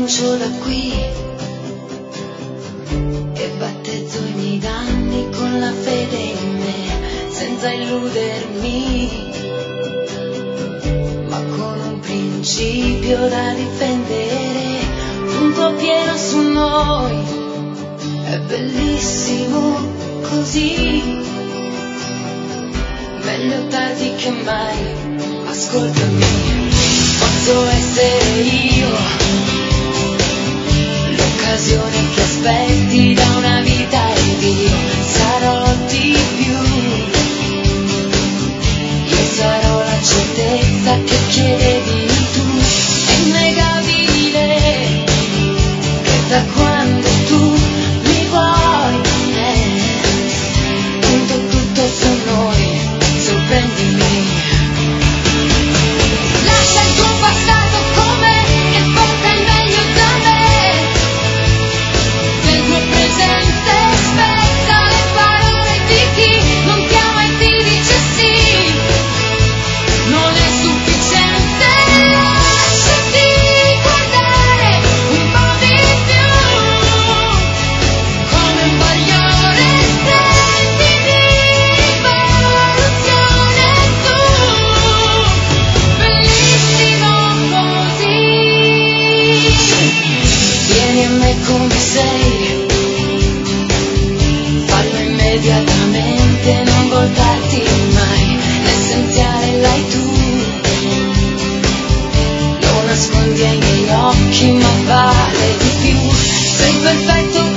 comincio da qui e battezzo i miei danni con la fede in me, senza illudermi, ma con un principio da difendere, punto pieno su noi, è bellissimo così, meglio tardi che mai, ascoltami, posso essere io, l'occasione che aspetti da una vita ed io sarò di più, io sarò la certezza che chiedevi tu, è innegabile che da quando tu mi vuoi, punto tutto su noi, sorprendimi. Lascia il tuo passato com'è e porta il meglio da me, nel tuo presente aspetta le parole di chi non ti ama e ti dice sì, non è sufficiente, lasciati guardare un po' di più, come un bagliore senti di rivoluzione tu, bellissimo così, vieni a me come sei, fallo immediatamente, non voltarti mai, l'essenziale l'hai tu, lo nascondi ai miei occhi ma vale di più, sei perfetto